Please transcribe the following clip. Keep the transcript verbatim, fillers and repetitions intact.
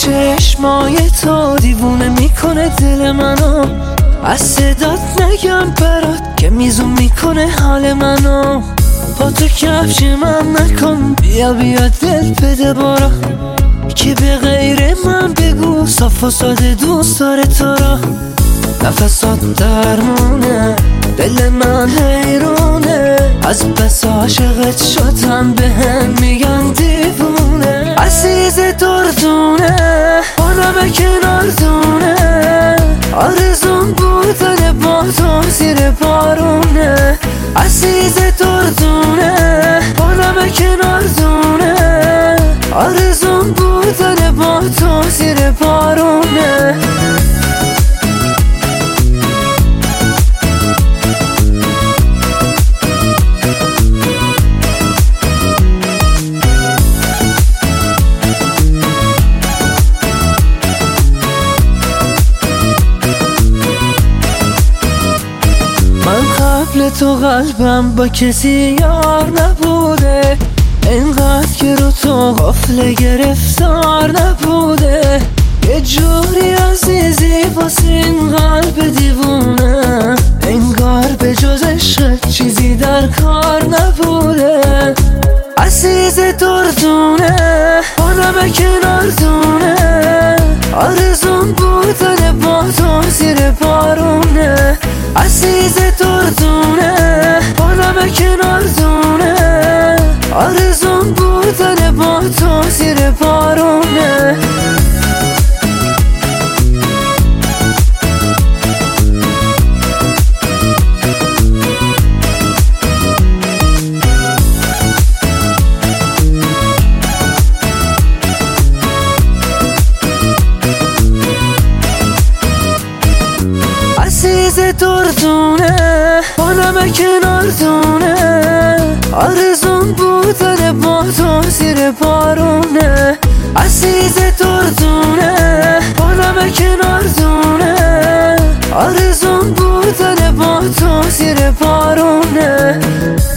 چشمای تو دیوونه میکنه دل منو، از صدات نگم برات که میزون میکنه حال منو. با تو کفش من نکن، بیا بیا دل بده برا، که به غیر من بگو صاف و ساده دوست داره تو را. نفسات درمونه، دل من حیرونه، از بس عاشقت شدم به هم میگن دیوونه. عزیز دردونه با نمک نردونه، آرزون بودن با تو زیر بارونه. عزیز دردونه با نمک نردونه، آرزون بودن با تو زیر بارونه. قبل تو قلبم با کسی یار نبوده، اینقدر که رو تو غفله گرفتار نبوده. یه جوری عزیزی واسه این قلب دیوونه، انگار به جز عشق چیزی در کار نبوده. عزیز دردونه با نمک نردونه، آرزون بودن با تو زیر بارونه. عزیز دردونه با نمک نردونه، آرزون بودن با تو زیر بارونه. عزیز دردونه با نمک نردونه، آرزون بودن با تو زیر بارونه. عزیز دردونه با نمک نردونه، آرزون بودن با تو زیر بارونه.